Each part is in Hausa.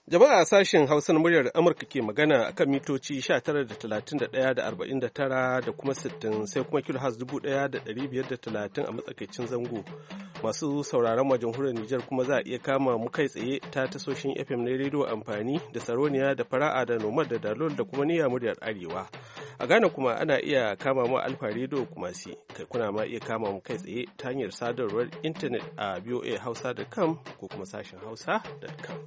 Jama'a sashen Hausa na muryar Amurka ke magana akan mitoci 19.31.49 da kuma 60 sai kuma kilohaz 1,530 a matsakaicin zango. Masu sauraron mu jamhuriyar Nijar kuma za a iya kama mu kai tsaye ta tasoshin FM na rediyo amfani da Saroniya da Fara'a da Nomad da Dalol da kuma Niyya muryar Arewa. A Ghana kuma ana iya kama mu Alfa rediyo kuma kai kuna ma iya kama mu kai tsaye ta hanyar sadarwar intanet a voahausa.com ko kuma sashen hausa.com.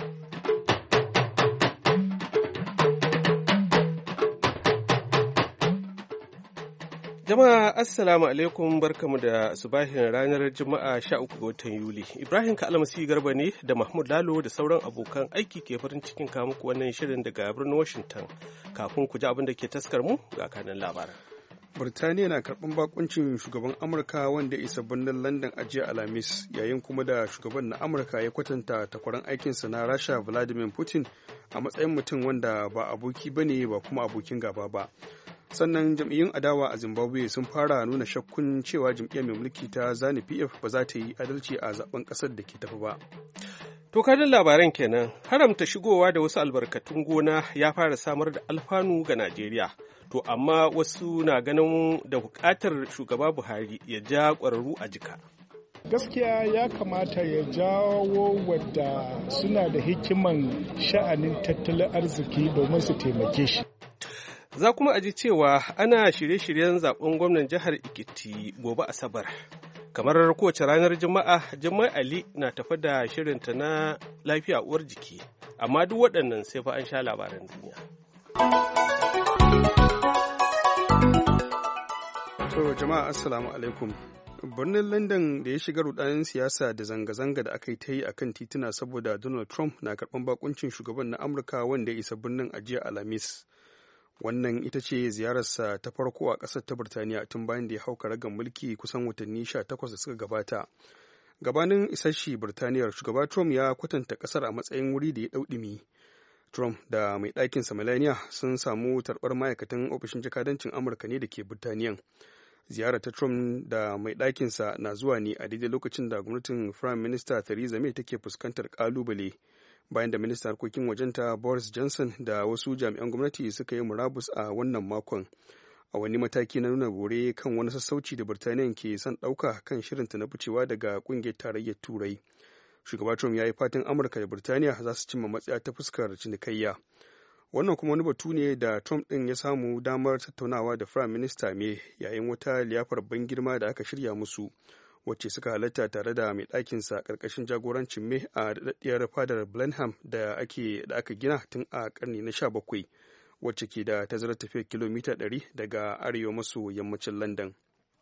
Jama'a Assalamu alaikum barkamu da subahin ranar Juma'a 13 ga watan Yuli. Ibrahim Kalmasi Garba ne da Mahmud Lalo da sauran abokan aiki ke farin cikin muku wannan shirin daga birnin Washington. Kafin ku ji abin da ke taskar mu ga kanan labaran. Birtaniya na karɓar bakuncin shugaban Amurka wanda ya isa birnin London a jiya Alhamis, yayin kuma da shugaban na Amurka ya kwatanta takwaran aikinsa na Rasha Vladimir Putin a matsayin mutum wanda ba aboki bane ba kuma abokin gaba ba. Sannan jam'iyyun adawa a Zimbabwe sun fara nuna shakkun cewa jam'iyyar mai mulki ta ZANU-PF ba za ta yi adalci a zaben kasar da ke tafi ba. To kanin labaran kenan, haramta shigowa da wasu albarkatun gona ya fara samar da alfanu ga Najeriya. To amma wasu na ganin da buƙatar shugaba Buhari ya ja ƙwararru a jika. Gaskiya ya kamata ya jawo wadda suna da hikiman sha'anin tattalin arziki domin su taimake shi. Za kuma a ji cewa ana shirye-shiryen zaben gwamnan jihar Ekiti gobe Asabar. Kamar kowace ranar Juma'a, Jummai Ali na tafi da shirinta na lafiya uwar jiki. Amma duk waɗannan sai fa an sha labaran duniya. To jama'a assalamu alaikum. Birnin London da ya shiga rudanin siyasa da zanga-zanga da aka yi ta yi a kan tituna saboda Donald Trump na karɓar bakuncin shugaban na Amurka wanda ya isa birnin a jiya Alhamis. Wannan ita ce ziyararsa ta farko a ƙasar ta Birtaniya tun bayan da ya hau karagar mulki kusan watanni 18 da suka gabata. Gabanin isasshe Birtaniyar, shugaba Trump ya kwatanta ƙasar a matsayin wuri da ya ɗauɗimi. Trump da mai ɗakinsa Melania sun samu tarbar ma'aikatan ofishin jakadancin Amurka ne da ke Birtaniyan. Ziyarar ta Trump da mai ɗakinsa na zuwa ne a daidai lokacin da gwamnatin Prime Minister Theresa May take fuskantar ƙalubale bayan da ministan harkokin wajenta Boris Johnson da wasu jami'an gwamnati suka yi murabus a wannan makon a wani mataki na nuna bore kan wani sassauci da Birtaniya ke son ɗauka kan shirinta na ficewa daga ƙungiyar tarayyar Turai. Shugaba Trump ya yi fatan Amurka da Birtaniya za su cimma matsaya ta fuskar cinikayya. Wannan kuma wani batu ne da Trump ɗin ya samu damar tattaunawa da Prime Minister May yayin wata liyafar ban girma da aka shirya musu, wacce suka halatta tare da mai ɗakinsa ƙarƙashin jagorancin May a daɗaɗɗiyar fadar Blenheim da aka gina tun a ƙarni na 17, wacce ke da tazarar tafiyar kilomita 100 daga arewa maso yammacin London.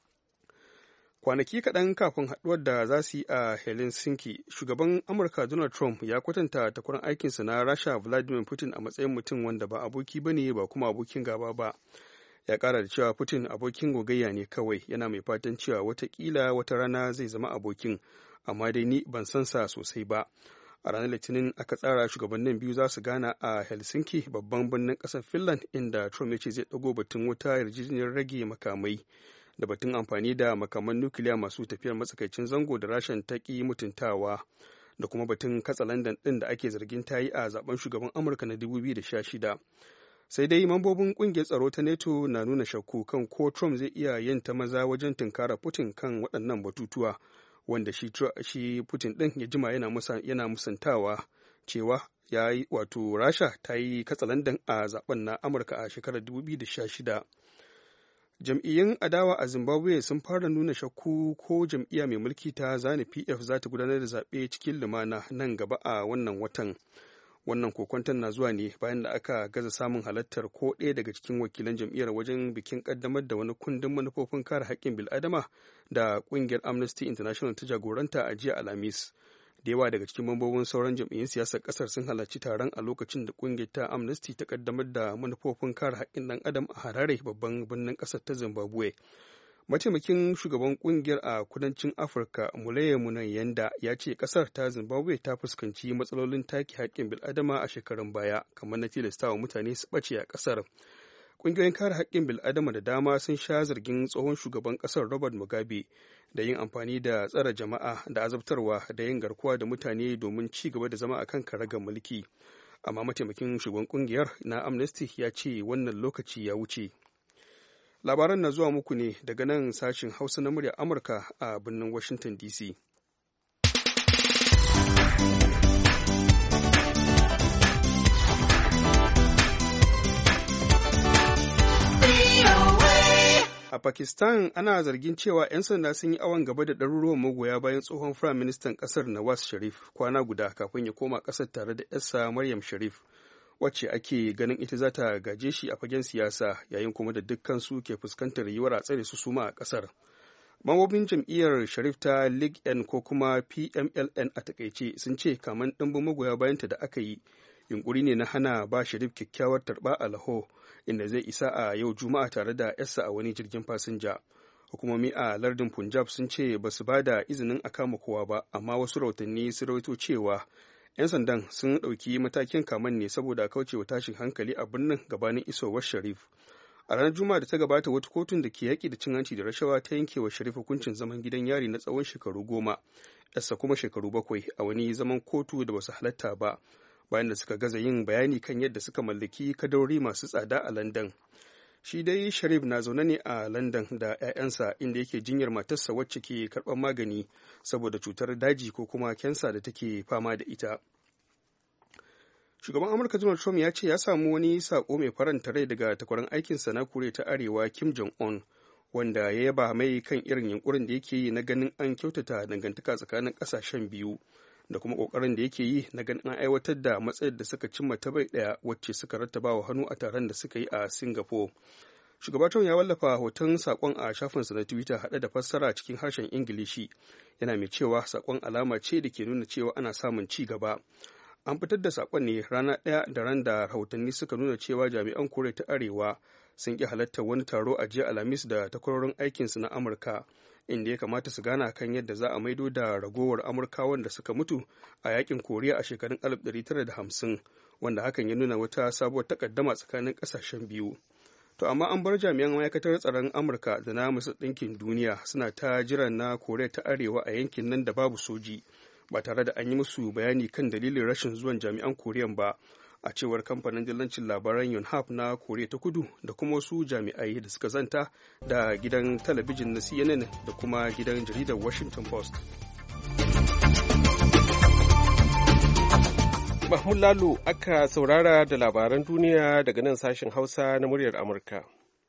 Kwanaki kaɗan kafin haɗuwar da za su yi a Helsinki, shugaban Amurka Donald Trump ya kwatanta takwaran aikinsa na Rasha Vladimir Putin a matsayin mutum wanda ba aboki bane ba kuma abokin gaba ba. Ya ƙara da cewa Putin abokin gogayya ne kawai, yana mai fatan cewa watakila wata rana zai zama abokin, amma dai ni ban san sa sosai ba. A ranar Litinin aka tsara shugabannin biyu za su gana a Helsinki, babban birnin ƙasar Finland, inda Trump ya ce zai ɗago batun wuta yarjejeniyar rage makamai da batun amfani da makaman nukiliya masu tafiyar matsakaicin zango da Rashan ta ƙi mutuntawa, da kuma batun katsalandan ɗin da ake zargin ta yi a zaben shugaban Amurka na 2016. Sai dai mambobin kungiyar tsaro ta NATO na nuna shakku kan ko Trump zai iya yin ta maza wajen tunkara Putin kan waɗannan batutuwa, wanda shi Putin ɗin ya jima yana musantawa cewa ya yi wato Rasha ta yi katsalandan a zaben na Amurka a shekarar 2016. Jam'iyyun adawa a Zimbabwe sun fara nuna shakku ko jam'iyya mai mulki ta ZANU-PF za ta gudanar da zaɓe cikin lumana nan gaba a wannan watan. Wannan kokwanton na zuwa ne bayan da aka gaza samun halartar ko ɗaya daga cikin wakilan jam'iyyar wajen bikin ƙaddamar da wani kundin manufofin kare haƙƙin bil'adama da ƙungiyar Amnesty International ta jagoranta a jiya Alhamis. Da yawa daga cikin mambobin sauran jam'iyyun siyasar ƙasar sun halarci taron a lokacin da ƙungiyar ta Amnesty ta ƙaddamar da manufofin kare haƙƙin ɗan adam a Harare, babban birnin ƙasar ta Zimbabwe. Mataimakin shugaban kungiyar a kudancin Afirka, Muleye Munayanda, ya ce kasar ta Zimbabwe ta fuskanci matsalolin take haƙƙin bil'adama a shekarun baya, kamar na tilastawa mutane su ɓace a kasar. ƙungiyoyin kare haƙƙin bil'adama da dama sun sha zargin tsohon shugaban ƙasar Robert Mugabe da yin amfani da tsare jama'a da azabtarwa da yin garkuwa da mutane domin ci gaba da zama a kan karagar mulki. Amma mataimakin shugaban ƙungiyar na Amnesty ya ce wannan lokaci ya wuce. Labaran na zuwa muku ne daga nan sashin Hausa na muryar Amurka a birnin Washington DC. A Pakistan ana zargin cewa 'yan sanda sun yi awon gaba da ɗaruruwan magoya bayan tsohon Firayim Ministan ƙasar Nawaz Sharif kwana guda kafin ya koma ƙasar tare da 'yarsa Maryam Sharif, wacce ake ganin ita za ta gaje shi a fagen siyasa, yayin kuma da dukkansu ke fuskantar yiwuwar a tsare su suma a ƙasar. Mambobin jam'iyyar Sharif ta League N ko kuma PMLN a takaice sun ce kaman ɗimbin magoya bayanta da aka yi yunkuri ne na hana ba Sharif kyakkyawar tarba a Lahore, inda zai isa a yau Juma'a tare da yarsa a wani jirgin fasinja. Hukumomi a lardin Punjab sun ce ba su ba da izinin a kama kowa ba, amma wasu rahotanni sun rawaito cewa 'yan sandan sun ɗauki matakin kaman ne saboda kaucewa tashin hankali a birnin gabanin isowar Sharif. A ranar Juma'a da ta gabata, wata kotun da ke yaƙi da cin hanci da rashawa ta yanke wa Sharif hukuncin zaman gidan yari na tsawon shekaru 10, yarsa kuma shekaru 7 a wani zaman kotu da basu halatta ba, bayan da suka gaza yin bayani kan yadda suka mallaki kadarori masu tsada a London. Shi dai Sharif na zaune ne a London da 'ya'yansa, inda yake jinyar matarsa wacce ke karɓar magani saboda cutar daji ko kuma kensa da take fama da ita. Shugaban Amurka Donald Trump ya ce ya samu wani sako mai faranta rai daga takwaran aikinsa na Koriya ta Arewa Kim Jong-un, wanda ya yaba mai kan irin yunkurin da yake yi na ganin an kyautata dangantaka tsakanin ƙasashen biyu, da kuma ƙoƙarin da yake yi na ganin an aiwatar da matsayar da suka cimma ta bai ɗaya wacce suka rattaba wa hannu a taron da suka yi a Singapore. Shugaba Trump ya wallafa hoton saƙon a shafinsa na Twitter haɗe da fassara cikin harshen Ingilishi, yana mai cewa saƙon alama ce da ke nuna cewa ana samun ci gaba. An fitar da saƙon ne rana ɗaya da ran da rahotanni suka nuna cewa jami'an Koriya ta Arewa sun ƙi halartar wani taro a jiya Alhamis da takwarorin aikinsu na Amurka, inda ya kamata su gana kan yadda za a maido da ragowar Amurkawan da suka mutu a yakin Koriya a shekarun 1950, wanda hakan ya nuna wata sabuwar takaddama tsakanin ƙasashen biyu. To amma an bar jami'an ma'aikatar tsaron Amurka da na Majalisar Ɗinkin Duniya suna ta jiran na Koriya ta Arewa a yankin nan da babu soji, ba tare da an yi musu bayani kan dalilin rashin zuwan jami'an Koriyan ba, a cewar kamfanin dillancin labaran Yonhap na Koriya ta Kudu da kuma wasu jami'ai da suka zanta da gidan talabijin na CNN da kuma gidan jaridar Washington Post. Mahmud Lalo aka saurara da labaran duniya daga nan sashen Hausa na muryar Amurka.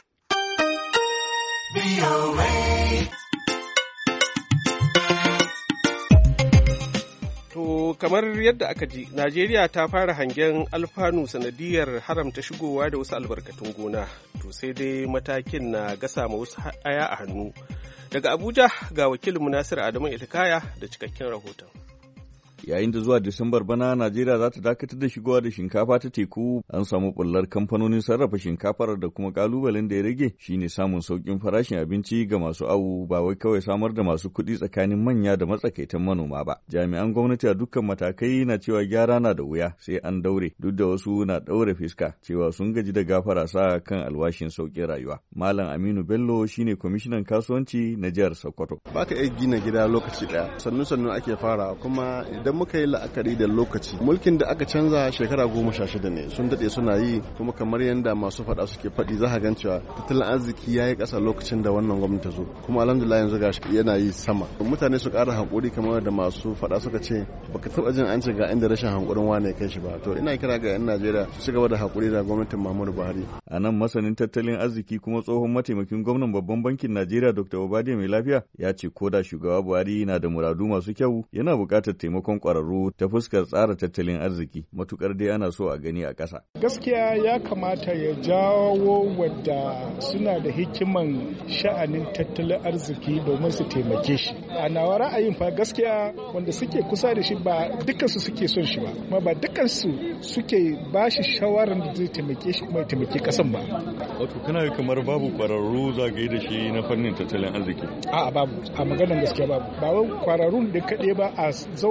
To kamar yadda aka ji, Najeriya ta fara hangen alfanu sanadiyar haramta shigowa da wasu albarkatun gona. To sai dai matakin na gasa ma wasu aya a hannu. Daga Abuja ga wakilin Nasir Adamu Itikaya da cikakken rahoton. Yayin da zuwa Disambar bana Najeriya za ta dakatar da shigowa da shinkafa ta teku, an samu bullar kamfanonin sarrafa shinkafar da kuma kalubalen da ya rage shine samun sauƙin farashin abinci ga masu awu, ba wai kawai samar da masu kuɗi tsakanin manya da matsakaitan manoma ba. Jami'an gwamnati a dukkan matakai na cewa gyara na da wuya sai an daure, duk da wasu na ɗaure fiska cewa sun gaji da gafara sa kan alwashin sauƙin rayuwa. Malam Aminu Bello shine kwamishinan kasuwanci na jihar Sokoto. Baka iya gina gida lokaci ɗaya, sannu ake fara, kuma idan muka yi la'akari da lokaci, mulkin da aka canza shekara 16 ne sun daɗe suna yi, kuma kamar yadda masu faɗa suke faɗi za ka gan cewa tattalin arziki ya yi ƙasa lokacin da wannan gwamnati zo, kuma alhamdulillah yanzu gashi yana yi sama. Mutane su ƙara haƙuri kamar da masu faɗa suka ce, baka taɓa jin an ce ga inda rashin haƙurin wane kai shi ba. To ina kira ga 'yan Najeriya su gaba da haƙuri da gwamnatin Muhammadu Buhari. A nan masanin tattalin arziki kuma tsohon mataimakin gwamnan babban bankin Najeriya Dr. Obade Mai Lafiya ya ce ko da shugaba Buhari na da muradu masu kyau, yana buƙatar taimakon ƙwararru ta fuskar tsara tattalin arziki, matukar dai ana so a gani a ƙasa. Gaskiya ya kamata ya jawo wadda suna da hikiman sha'anin tattalin arziki domin su taimake shi. A nawa ra'ayin fa gaskiya wanda suke kusa da shi ba dukansu suke son shi ba, kuma ba dukansu suke ba shi shawarar da zai taimake shi kuma ya taimake ƙasan ba. Wato kana kamar babu ƙwararru zagaye da shi na fannin tattalin arziki? A'a babu, a maganar gaskiya babu. Ba wai ƙwararrun da kaɗai ba, a zauna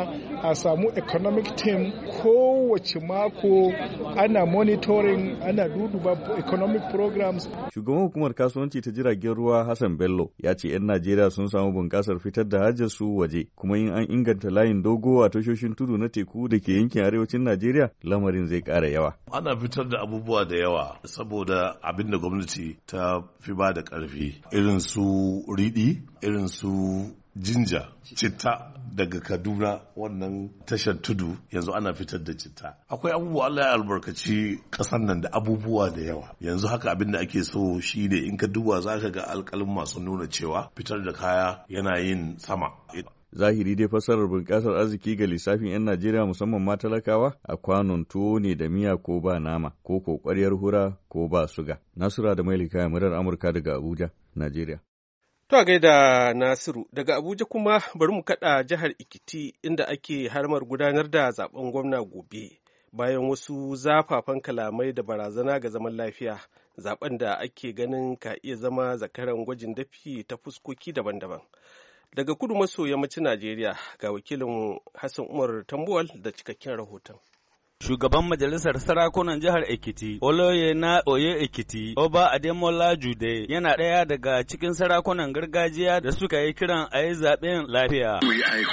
a samu economic team kowace mako ana monitoring, ana duduba economic programs. Shugaban hukumar kasuwanci ta jiragen ruwa Hassan Bello ya ce 'yan Najeriya sun samu bunƙasar fitar da hajarsu waje, kuma in an inganta layin dogo a tashoshin tudu na teku da ke yankin arewacin Najeriya lamarin zai ƙara yawa. Ana fitar da abubuwa da yawa saboda abin da gwamnati ta fi ba da ƙarfi, irin su riɗi, irin su jinja, citta daga Kaduna, wannan tashar tudu yanzu ana fitar da citta. Akwai abubuwa, Allah ya albarkaci ƙasar nan da abubuwa da yawa. Yanzu haka abin da ake so shi ne in ka duba za ka ga alƙalin masu nuna cewa fitar da kaya yana yin sama. Zahiri dai fassarar bunƙasar arziki ga lissafin 'yan Najeriya musamman ma talakawa a kwanon tuwo ne da miya ko ba nama ko ƙwaryar hura ko ba suga. Nasura da Mailika murar Amurka daga Abuja, Najeriya. To a gaida Nasiru, daga Abuja kuma bari mu kaɗa jihar Ikiti inda ake harmar gudanar da zaben gwamna gobe bayan wasu zafafan kalamai da barazana ga zaman lafiya, zaben da ake ganin ka iya zama zakaran gwajin dafi ta fuskoki daban-daban. Daga kudu maso yammacin Najeriya ga wakilin Hassan Umar Tambuwal da cikakken rahoton. Shugaban Majalisar Sarakunan Jihar Ekiti, Oloye na Oye Ekiti, Oba Ademola Jude, yana ɗaya daga cikin sarakunan gargajiya da suka yi kiran a yi zaɓen lafiya.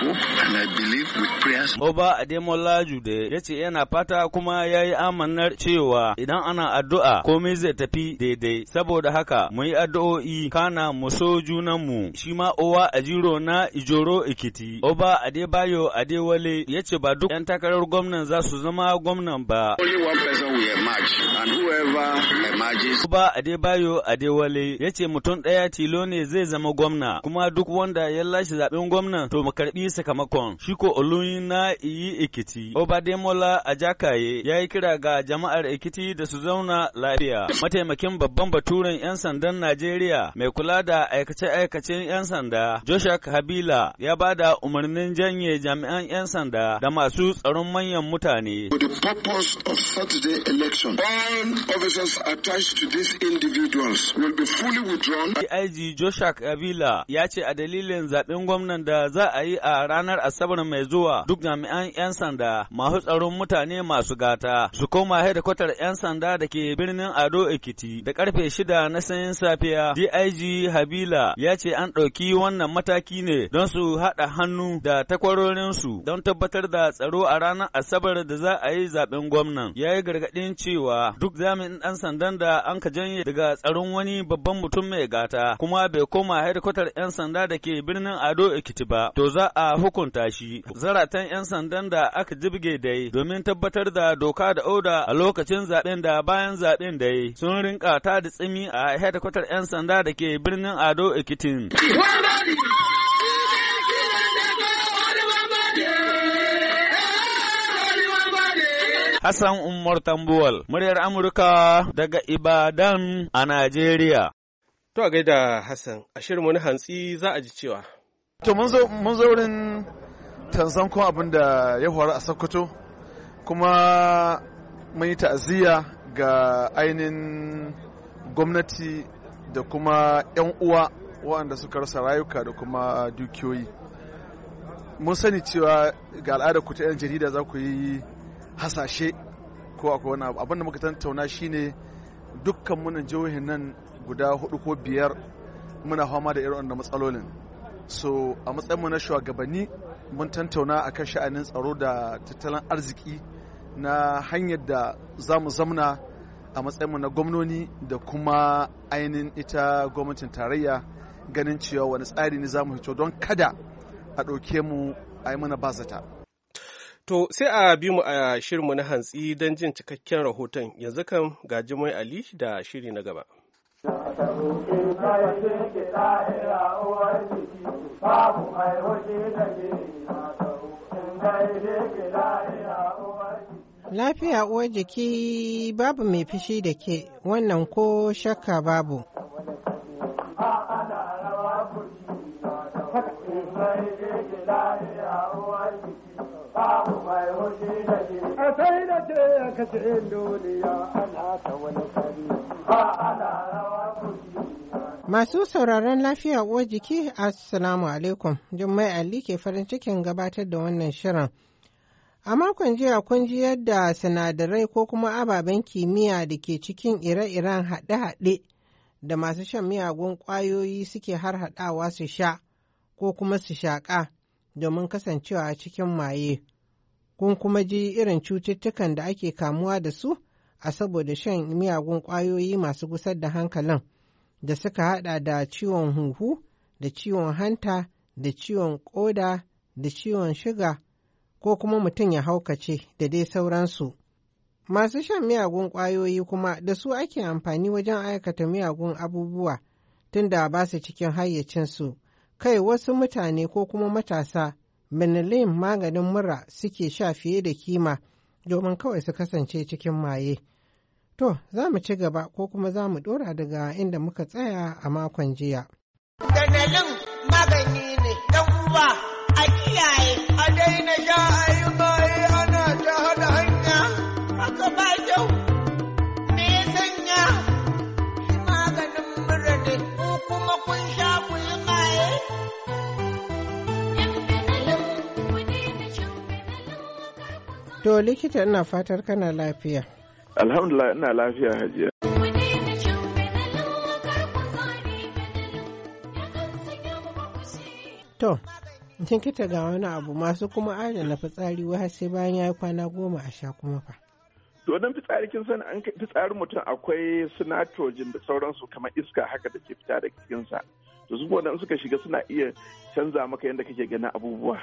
Oba Ademola Jude ya ce yana fata kuma ya yi amanar cewa idan ana addu'a komai zai tafi daidai, saboda haka mu yi addu'o'i kana mu so junanmu. Shi ma Owa Ajiro na Ijoro Ekiti, Oba Adebayo Adewale ya ce ba duk 'yan takarar gwamnan za su zama gwamnan ba. Oba Adebayo Adewale ya ce mutum ɗaya tilo ne zai zama gwamna, kuma duk wanda ya lashe zaɓen gwamnan to mu karɓi sakamakon. Shiko Oluyin na Iyi Ekiti, Oba Demola Ajakaye ya yi kira ga jama'ar Ekiti da su zauna lafiya. Mataimakin babban baturen 'yan sandan Najeriya mai kula da aikace-aikacen 'yan sanda, Joshua Habila, ya ba da umarnin janye jami'an 'yan sanda da masu tsaron manyan mutane. The purpose of Saturday election, all officers attached to these individuals will be fully withdrawn. IG Joshua Kabila ya ce a dalilin zaɓen gwamnan da za a yi a ranar Asabar mai zuwa duk jami'an 'yan sanda masu tsaron mutane masu gata su koma hedikwatar 'yan sanda da ke birnin Ado Ekiti da karfe 6 na sanyin safiya. DIG Habila ya ce an ɗauki wannan mataki ne don su haɗa hannu da takwarorinsu don tabbatar da tsaro a ranar Asabar da za a yi zaben gwamnan. Ya yi gargaɗin cewa duk jami'in ɗan sandan da an ka janye daga tsaron wani babban mutum mai gata kuma bai koma hedikwatar 'yan sanda da ke birnin Ado Ekiti ba, to za a hukunta shi. Zaratan 'yan sandan da aka jibge dai domin tabbatar da doka da oda a lokacin zaben da bayan zaben dai sun rinka ta da tsimi a hedikwatar 'yan sanda da ke birnin Ado Ekitin. Hassan Umar Tambuwal, muryar Amurka daga Ibadan a Najeriya. To a gaida Hassan, a shirinmu na hantsi za a ji cewa. To mun zo wurin tansan kuma abin da ya faru a Sokoto, kuma mun yi ta'aziyya ga ainihin gwamnati da kuma 'yan uwa waɗanda suka rasa rayuka da kuma dukiyoyi. Mun sani cewa ga al'adar ku ta 'yan jarida za ku yi hasashe ko akwai wani abu. Abinda muka tattauna shine dukkan munan jihohin nan guda 4 ko 5 muna fama da irin wannan matsalolin. So a matsayin mu na shugabanni mun tattauna akan sha'anin tsaro da tattalin arziki na hanyar da za mu zamna a matsayin mu na gwamnoni da kuma ainihin ita gwamnatin tarayya, ganin cewa wani tsari ne za mu fito don kada a ɗauke mu a yi mana bazata. To sai a bi mu a shirinmu na hantsi don jin cikakken rahoton. Yanzu kan ga Jimai Ali da shiri na gaba. Lafiya uwar jiki babu mai fishi da ke, wannan ko shakka babu. Masu sauraron lafiya uwar jiki, Assalamu alaikum. Jummai Ali ke farin cikin gabatar da wannan shirin. A makon jiya kun ji yadda sinadarai ko kuma ababen kimiyya da ke cikin ire-iren haɗe-haɗe da masu shan miyagun ƙwayoyi suke harhaɗawa su sha ko kuma su shaƙa domin kasancewa cikin maye. Kun kuma ji irin cututtukan da ake kamuwa da su a saboda shan miyagun ƙwayoyi masu gusar da hankalin da suka haɗa da ciwon huhu, da ciwon hanta, da ciwon ƙoda, da ciwon shiga, ko kuma mutum ya haukace da dai sauransu. Masu shan miyagun ƙwayoyi kuma da su ake amfani wajen aikata miyagun abubuwa tunda ba su cikin hayyacinsu. Kai wasu mutane ko kuma matasa Benylin maganin mura suke sha fiye da kima domin kawai su kasance cikin maye. To, za mu ci gaba ko kuma za mu ɗora daga inda muka tsaya a makon jiya. Benylin magani ne, ɗan uwa, a kiyaye, a daina sha a yi maye ana ta haɗa hanya, haka ba kyau. Me ya sanya? Maganin mura ne, ko kuma kun sha ku yi maye? To, likita ina fatar kana lafiya. Alhamdulillah ina lafiya hajiya. To, kin kita ga wani abu masu kuma adana fitsari wai sai bayan ya yi kwana 10 a sha kuma fa. To wannan fitsari kin san an fitsarin mutum akwai su nitrogen da sauransu kamar iska haka da ke fita daga cikinsa. To su wannan suka shiga suna iya canza maka yadda kake ganin abubuwa.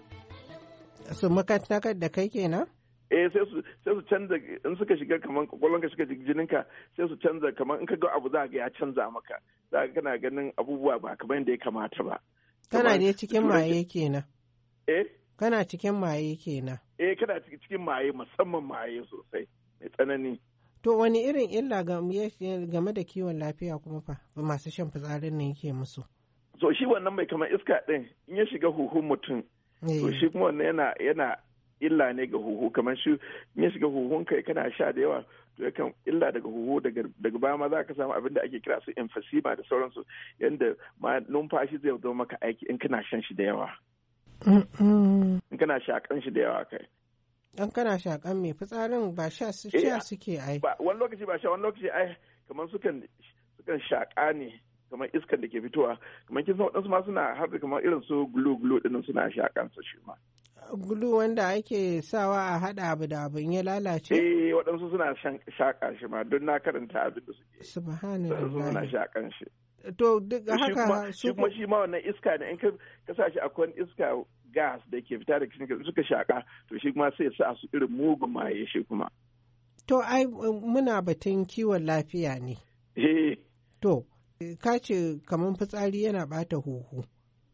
Su makantakar da kai kenan? Sai su canza in suka shiga kamar kwakwalwanka shiga jininka sai su canza kamar in ka ga abu za ga ya canza maka za ka kana ganin abubuwa ba kamar yadda ya kamata ba. Kana dai cikin maye kenan. Kana cikin maye kenan. Kana cikin maye musamman maye sosai mai tsanani. To wani irin illa game da kiwon lafiya kuma fa masu shan fitsarin ne yake musu? So shi wannan mai kamar iska ɗin in ya shiga huhun mutum to shi kuma wannan yana illa ne ga huhu kamar shi in ya shiga huhun kai kana sha da yawa to yakan illa daga huhu daga baya ma za ka samu abin da ake kira su emphysema da sauransu yadda ma numfashi zai zo maka aiki in kana shan shi da yawa. In kana shakan shi da yawa kai. Dan kana shakan mai fitsarin ba sha suke ai. Wani lokaci ba sha wani lokaci ai kamar sukan shaka ne kamar iskan da ke fitowa kamar kin san waɗansu ma suna har da kamar irin su glue ɗin suna shakan su shi ma. Gulu wanda ake sawa a haɗa abu da abin ya lalace? Waɗansu suna shaƙa shi ma don na karanta abin da suke. Subhanallah. Suna shaƙan shi. To duk haka shi kuma shi ma wannan iska ne in ka sa shi akwai iska gas da ke fita da cikin suka shaƙa to shi kuma sai sa su irin mugun maye shi kuma. To ai muna batun kiwon lafiya ne. To ka ce kamar fitsari yana ɓata huhu.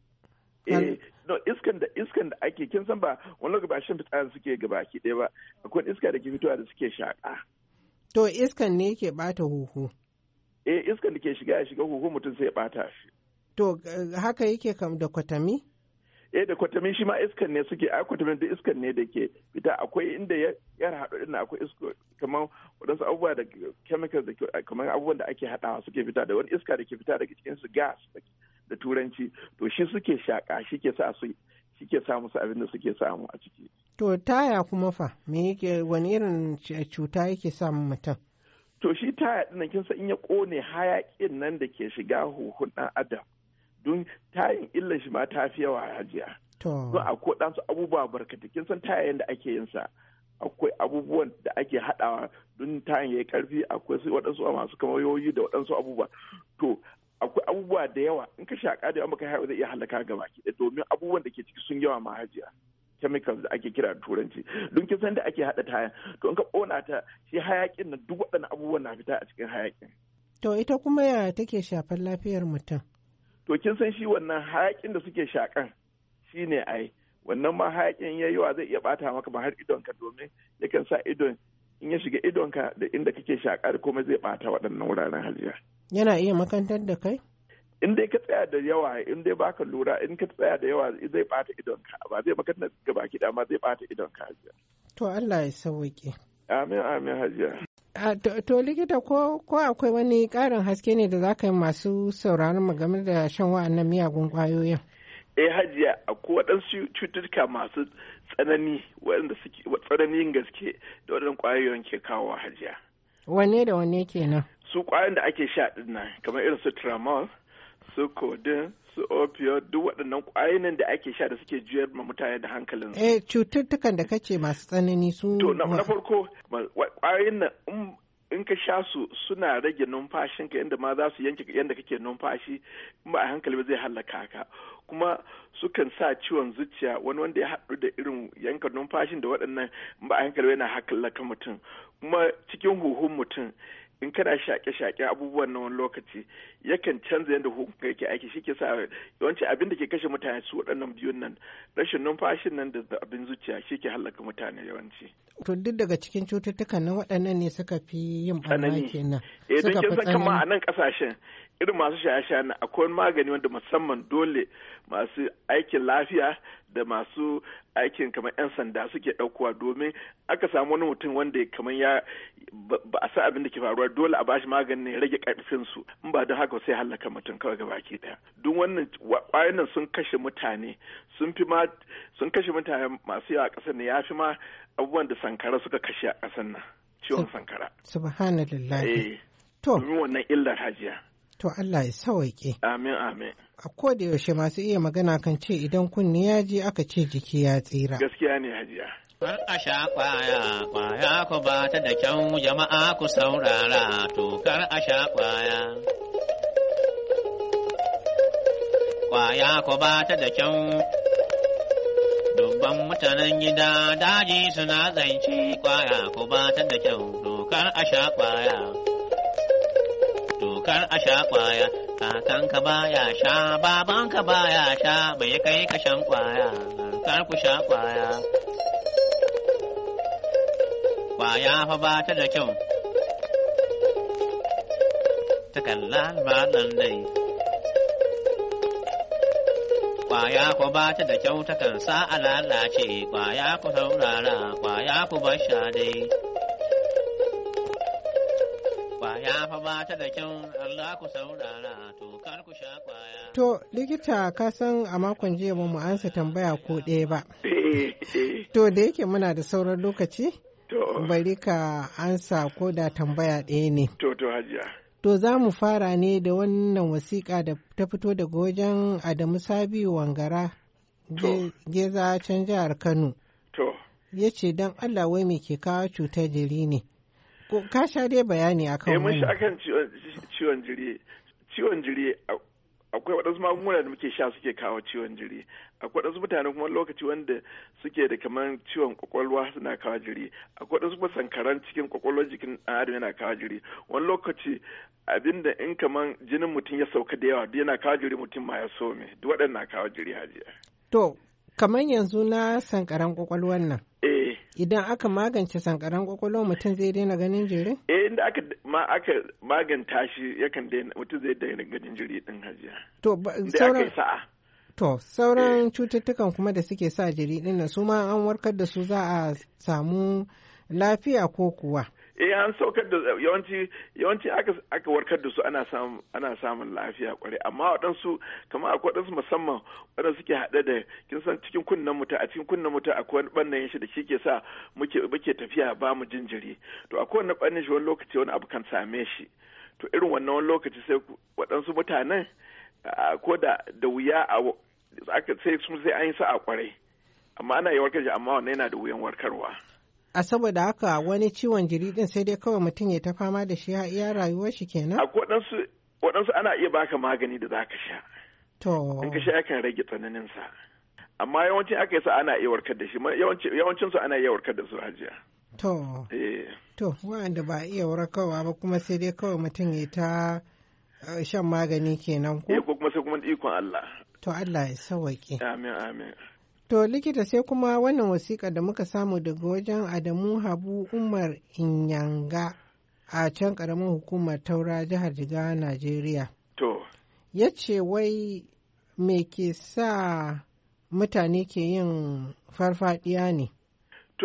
No, iskan da ake kin san ba wani lokaci ba shan fitsarin suke gabaki ɗaya ba akwai iska da ke fitowa da suke shaƙa. To iskan ne yake bata huhu. Iskan da ke shiga huhu mutum sai ya bata shi. To haka yake kam da kwatami? Da kwatami shi ma iskan ne suke kwatami da iskan ne da ke fita akwai inda ya haɗu din akwai iska kamar waɗansu abubuwa da chemicals da kamar abubuwan da ake haɗawa suke fita da wani iska da ke fita daga cikin su gas da turanci to shi suke shaƙa shi ke sa musu abin da suke samu a ciki. To taya kuma fa me yake wani irin cuta yake samun mutum? To shi taya ɗin kin san in ya ƙone hayaƙin nan da ke shiga huhun ɗan adam don tayin illar shi ma ta fi yawa hajiya. Don akwai ɗansu abubuwa barkata kin san tayayen da ake yin sa akwai abubuwan da ake haɗawa don tayin ya yi ƙarfi akwai su waɗansu masu kamayoyi da waɗansu abubuwa. To akwai abubuwa da yawa in ka shaƙa da yawa maka haihu zai iya halaka gaba ki domin abubuwan da ke ciki sun yawa ma hajiya chemicals da ake kira da turanci don kin san da ake haɗa taya to in ka ƙona ta shi hayaƙin nan duk waɗannan abubuwan na fita a cikin hayaƙin. To ita kuma yaya take shafar lafiyar mutum? To kin san shi wannan hayaƙin da suke shaƙan shi ne ai wannan ma hayaƙin ya yawa zai iya ɓata maka ba har idonka domin yakan sa idon in ya shiga idonka da inda kake shaƙa da komai zai ɓata waɗannan wuraren hajiya. Yana iya makantar da kai? In dai ka tsaya da yawa, in dai baka lura, in ka tsaya da yawa zai bata idonka, ba zai makantar gaba ki ma zai bata idonka hajiya. To Allah ya sauke. Amin amin hajiya. To likita ko akwai wani ƙarin haske ne da za ka yi masu sauraron mu game da shan wa'annan miyagun ƙwayoyin? Hajiya, akwai waɗansu cututtuka masu tsanani waɗanda suke tsananin gaske da waɗannan ƙwayoyin ke kawo hajiya. Wanne da wanne kenan? Su ƙwayoyin da ake sha ɗin nan kamar irin su tramadol, su codeine, su opioid, duk waɗannan ƙwayoyin da ake sha da suke juyar ma mutane da hankalin su. Cututtukan da kace masu tsanani su. To na farko ƙwayoyin nan in ka sha su suna rage numfashinka yadda ma za su yanke yadda kake numfashi in ba a hankali ba zai hallaka ka, kuma sukan sa ciwon zuciya wani wanda ya haɗu da irin yanka numfashin da waɗannan in ba a hankali yana hallaka mutum, kuma cikin huhun mutum in kana shaƙe-shaƙe abubuwan na wani lokaci yakan canza yadda hukunka yake aiki, shi ke sa yawanci abin da ke kashe mutane su waɗannan biyun nan rashin numfashin nan da abin zuciya shi ke hallaka mutane yawanci. To duk daga cikin cututtukan na waɗannan ne suka fi yin ɓarna kenan. Don kin san kama a nan ƙasashen irin masu shaye-shaye na akwai magani wanda musamman dole masu aikin lafiya da masu aikin kamar 'yan sanda suke ɗaukowa, domin aka samu wani mutum wanda kamar ya ba a sa abin da ke faruwa dole a bashi maganin ya rage ƙarfin su, in ba don haka sai hallaka mutum kawai gabaki ɗaya. Duk wannan ƙwayoyin sun kashe mutane sun kashe mutane masu yawa a ƙasar ne, ya fi ma abubuwan da sankara suka kashe a ƙasar nan, ciwon sankara. Subhanallah. To. Domin wannan illar hajiya. To Allah ya sawaike. Amin amin. A koda yaushe masu iya magana kan ce idan kunni ya ji aka ce jiki ya tsira. Gaskiya ne hajiya. Kar a sha kwaya ku ba ta da kyau jama'a ku saurara to kar a sha kwaya. Kwaya ku ba ta da kyau. Dubban mutanen gida daji suna zance kwaya ku ba ta da kyau to kar a sha kwaya. Kar a sha kwaya, kakanka baya sha, babanka baya sha, bai kai ka shan kwaya, kar ku sha kwaya. Kwaya fa ba ta da kyau, ta kalla ba nan dai. Kwaya ku ba ta da kyau, ta kan sa a lalace, kwaya ku saurara, kwaya ku bar sha dai. Kwaya fa ba ta da kyau, Allah ku saurara, to kar ku sha kwaya. To, likita ka san a makon jiya ba mu ansa tambaya ko ɗaya ba. To, da yake muna da sauran lokaci, bari ka ansa ko da tambaya ɗaya ne. To, hajiya. To, za mu fara ne da wannan wasiƙa da ta fito daga wajen Adamu Sabiu Wangara, Geza can jihar Kano. To. Ya ce don Allah wai me ke kawo cutar jiri ne. Ka sha dai bayani akan mun sha akan ciwon jiri. Ciwon jiri akwai waɗansu magunguna da muke sha suke kawo ciwon jiri. Akwai waɗansu mutane kuma lokaci wanda suke da kamar ciwon kwakwalwa suna kawo jiri. Akwai waɗansu kuma sankaran cikin kwakwalwar jikin ɗan adam yana kawo jiri. Wani lokaci abinda in kamar jinin mutum ya sauka da yawa duk yana kawo jiri, mutum ma ya some. Duk waɗannan kawo jiri hajiya. To, kamar yanzu na sankaran kwakwalwar nan. Idan aka magance sankaran kwakwalwa mutum zai daina ganin jiri? Inda aka maganta shi yakan daina, mutum zai daina ganin jiri din hajiya. Sauran cututtukan kuma da suke sa jiri din nan su ma an warkar da su za a samu lafiya ko kuwa? An saukar da yawanci aka warkar da su ana samun lafiya kwarai, amma waɗansu kamar akwai waɗansu musamman waɗanda suke haɗe da kin san cikin kunnen mutum, a cikin kunnen mutum akwai wani ɓannan shi da shi ke sa muke tafiya ba mu jinjiri, to akwai wani ɓannan shi wani lokaci wani abu kan same shi, to irin wannan wani lokaci sai waɗansu mutanen ko da wuya sai an yi sa'a kwarai, amma ana yi warkar amma wannan yana da wuyan warkarwa. A saboda haka wani ciwon jiri din sai dai kawai mutum ya ta fama da shi iya rayuwar shi kenan? Akwai waɗansu ana iya baka magani da za ka sha. To. In ka sha yakan rage tsananin sa. Amma yawancin aka yi sa ana iya warkar da shi. Yawancin su ana iya warkar da su hajiya. To. To, wa'anda ba iya warkarwa ba kuma sai dai kawai mutum ya ta shan magani kenan ko? Ko kuma sai kuma ikon Allah. To Allah ya sauwaƙe. Amin amin. To likita sai kuma wannan wasiƙa da muka samu daga wajen Adamu Habu Umar Inyanga a can ƙaramin hukumar Taura jihar Jigawa Najeriya. To. Ya ce wai me ke sa mutane ke yin farfadiya ne? To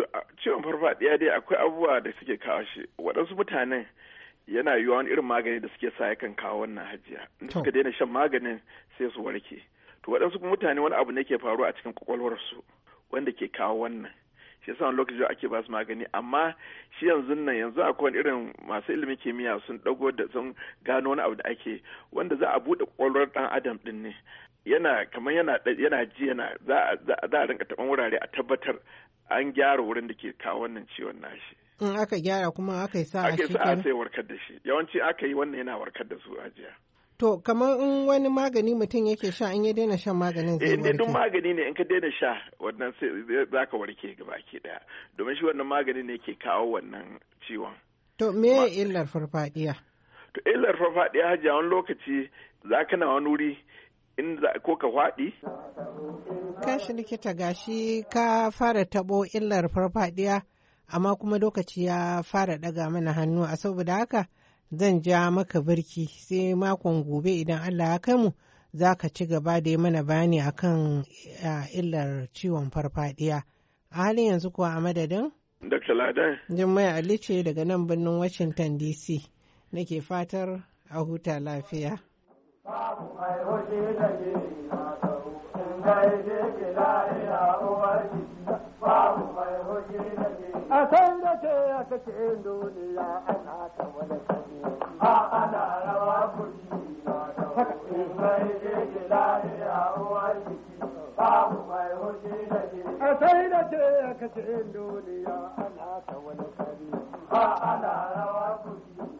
ciwon farfadiya dai akwai abubuwa da suke kawo shi. Waɗansu mutanen yana yiwuwa wani irin magani da suke sa yakan kawo wannan hajiya. In suka daina shan maganin sai su warke. To waɗansu mutane wani abu ne ke faruwa a cikin kwakwalwarsu wanda ke kawo wannan. Shi yasa wani lokaci ake ba su magani, amma shi yanzu akwai wani irin masu ilimin kimiyya sun dago da sun gano wani abu da ake wanda za a buɗe kwakwalwar ɗan adam ɗin ne. Yana kamar yana ji za a rinka taɓan wurare a tabbatar an gyara wurin da ke kawo wannan ciwon nashi. In aka gyara kuma aka yi sa'a shi sai warkar da shi. Yawanci aka yi wannan yana warkar da su ajiya. To kamar in wani magani mutum yake sha in ya daina shan maganin zai warke. Duk magani ne in ka daina sha wannan sai za ka warke gabaki daya. Domin shi wannan magani ne ke kawo wannan ciwon. To me illar farfadiya? To illar farfadiya hajiya wani lokaci za ka na wani wuri ko ka faɗi. Kashi likita gashi ka fara tabo illar farfadiya amma kuma lokaci ya fara daga mana hannu a saboda haka zan ja maka birki sai makon gobe idan Allah ya kai mu za ka ci gaba da yi mana bayani akan illar ciwon farfadiya. A halin yanzu kuwa a madadin? Dr. Ladan. Jummai Ali ce daga nan birnin Washington DC. Nake fatar a huta lafiya. Babu mai hoji da ke in gaide ke lafiya uwar babu mai hoji da ke a san da ke a cikin duniya ana ta wani kare ana rawa kuri in gaide ke lafiya uwar babu mai hoji da ke a san da ke a cikin duniya ana ta wani kare ana rawa kuri.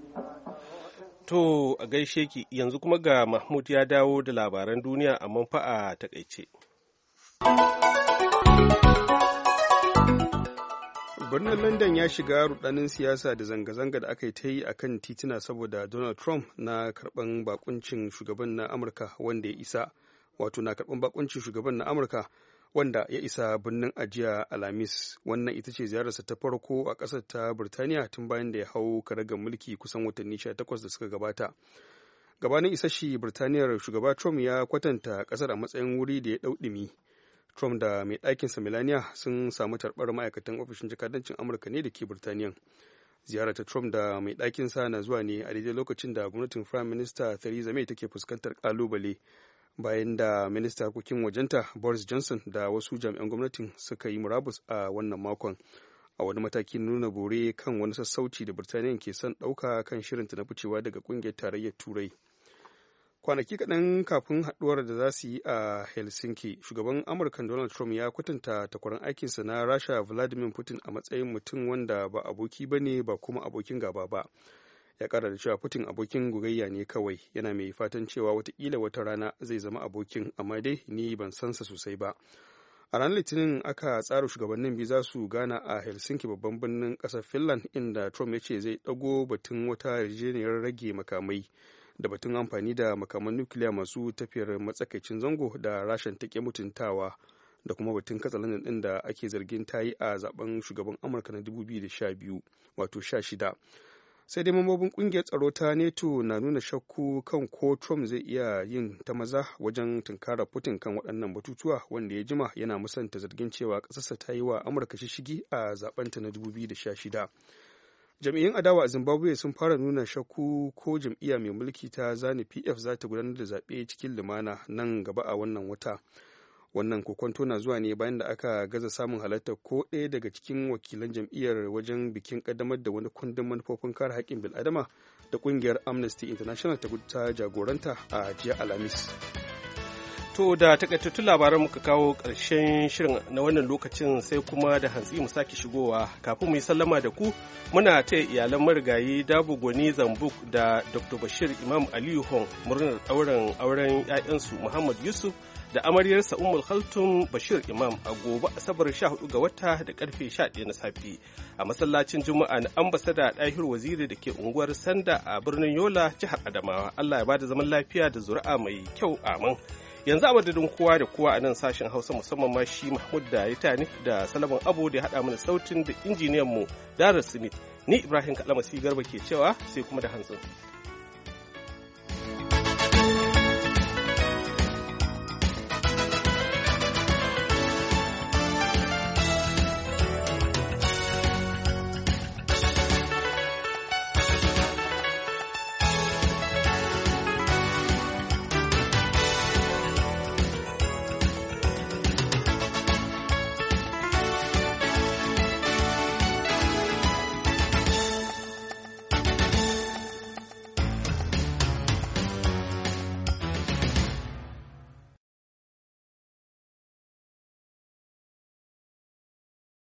To a gaishe ki yanzu kuma ga Mahmud ya dawo da labaran duniya a manfa a takaice. Birnin London ya shiga rudanin siyasa da zanga-zanga da aka yi ta yi a kan tituna saboda Donald Trump na karɓan bakuncin shugaban na Amurka wanda ya isa, wato na karɓan bakuncin shugaban na Amurka wanda ya isa birnin ajiya Alhamis. Wannan ita ce ziyararsa ta farko a ƙasar ta Birtaniya tun bayan da ya hau karagar mulki kusan watanni 18 da suka gabata. Gabanin isashi Birtaniyar, shugaba Trump ya kwatanta ƙasar a matsayin wuri da ya ɗau ɗumi. Trump da mai ɗakinsa Melania sun samu tarbar ma'aikatan ofishin jakadancin Amurka ne da ke Birtaniya. Ziyarar ta Trump da mai ɗakinsa na zuwa ne a daidai lokacin da gwamnatin Prime Minister Theresa May take fuskantar ƙalubale bayan da minista harkokin wajenta Boris Johnson da wasu jami'an gwamnatin suka yi murabus a wannan makon a wani mataki nuna bore kan wani sassauci da Birtaniya ke son ɗauka kan shirinta na ficewa daga ƙungiyar tarayyar Turai. Kwanaki kaɗan kafin haɗuwar da za su yi a Helsinki, shugaban Amurka Donald Trump ya kwatanta takwaran aikinsa na Rasha Vladimir Putin a matsayin mutum wanda ba aboki ba ne ba kuma abokin gaba ba. Ya ƙara da cewa Putin abokin gogayya ne kawai, yana mai fatan cewa watakila wata rana zai zama abokin, amma dai ni ban sansa sosai ba. A ranar Litinin aka tsara shugabannin biyu za su gana a Helsinki, babban birnin ƙasar Finland, inda Trump ya ce zai ɗago batun wata yarjejeniyar rage makamai da batun amfani da makaman nukiliya masu tafiyar matsakaicin zango da Rashan take mutuntawa, da kuma batun katsalandan ɗin da ake zargin ta yi a zaben shugaban Amurka na 2012 wato 16. Sai dai mambobin kungiyar tsaro ta NATO na nuna shakku kan ko Trump zai iya yin ta maza wajen tunkarar Putin kan waɗannan batutuwa, wanda ya jima yana musanta zargin cewa ƙasarsa ta yi wa Amurka shishigi a zabenta na 2016. Jam'iyyun adawa a Zimbabwe sun fara nuna shakku ko jam'iyya mai mulki ta ZANU PF za ta gudanar da zaɓe cikin lumana nan gaba a wannan wata. Wannan kokonto na zuwa ne bayan da aka gaza samun halartar ko ɗaya daga cikin wakilan jam'iyyar wajen bikin ƙaddamar da wani kundin manufofin kare haƙƙin bil'adama da ƙungiyar Amnesty International ta jagoranta a jiya Alhamis. To da takaitattun labaran muka kawo ƙarshen shirin na wannan lokacin, sai kuma da hantsi mu sake shigowa. Kafin mu yi sallama da ku, muna taya iyalan marigayi Dabu Gwani Zambuk da Dr. Bashir Imam Aliyu Hong murnar ɗaurin auren 'ya'yansu Muhammad Yusuf da amaryarsa Ummul Khaltum Bashir Imam a gobe Asabar 14 ga wata da karfe 11 na safe a masallacin Juma'a na Ambassador Dahir Waziri da ke unguwar Sanda a birnin Yola, jihar Adamawa. Allah ya bada zaman lafiya da zuri'a mai kyau, amin. Yanzu a madadin kowa da kowa a nan sashen Hausa, musamman ma shi Mahmud da ya tani da Salaman Abu da ya haɗa mana sautin da injiniyan mu Darus Smith, ni Ibrahim Kalamasi Garba ke cewa sai kuma da hantsin.